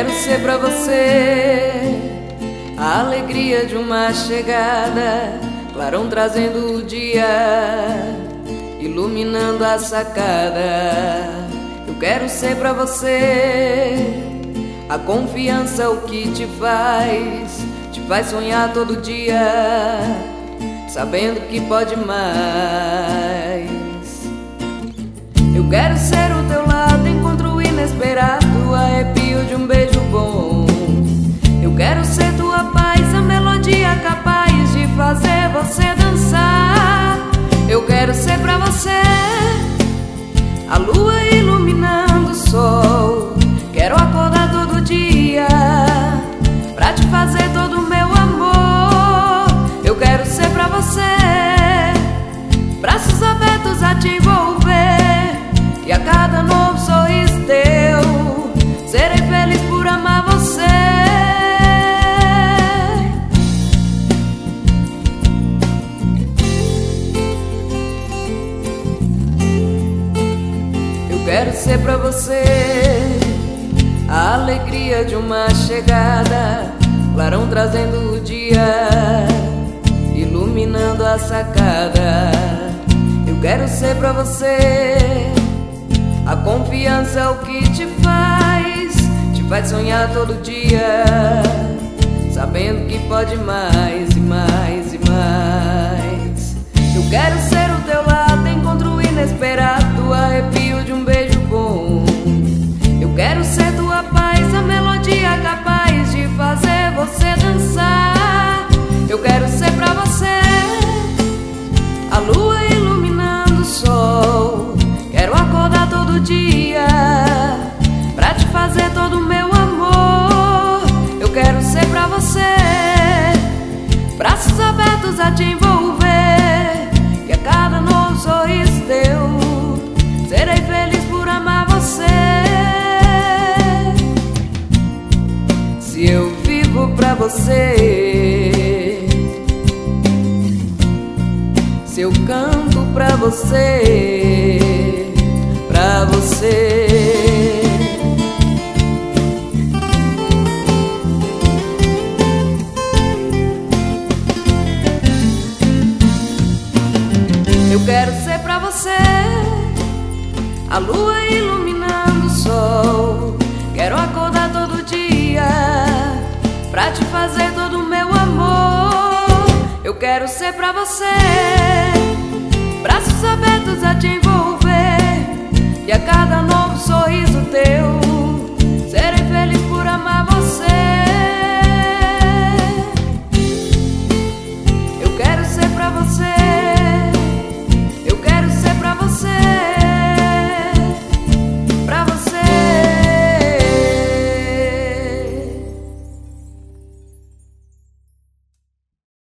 quero ser pra você a alegria de uma chegada, clarão trazendo o dia, iluminando a sacada. Eu quero ser pra você a confiança, o que te faz sonhar todo dia, sabendo que pode mais. Eu quero ser o teu lado, encontro inesperado, arrepio de um beijo bom. Eu quero ser tua paz, a melodia capaz de fazer você dançar. Eu quero ser pra você a lua iluminando o sol. Quero acordar todo dia pra te fazer todo o meu amor. Eu quero ser pra você braços abertos a te envolver, e a cada novo sorriso teu serei feliz por amar você. Eu quero ser pra você a alegria de uma chegada, clarão trazendo o dia, iluminando a sacada. Eu quero ser pra você a confiança, o que te faz sonhar todo dia, sabendo que pode mais e mais e mais. Eu quero ser o teu lado, encontro inesperado, arrepio de um beijo bom. Eu quero ser tua paz, a melodia capaz de fazer você dançar. Eu quero ser pra você a lua iluminando o sol. Quero acordar todo dia pra te fazer todo o meu amor. Eu quero ser pra você braços abertos a te envolver, e a cada novo sorriso teu serei feliz por amar você. Se eu vivo pra você, se eu canto pra você, pra você. Eu quero ser pra você a lua iluminando o sol. Quero acordar todo dia pra te fazer todo o meu amor. Eu quero ser pra você braços abertos a te envolver,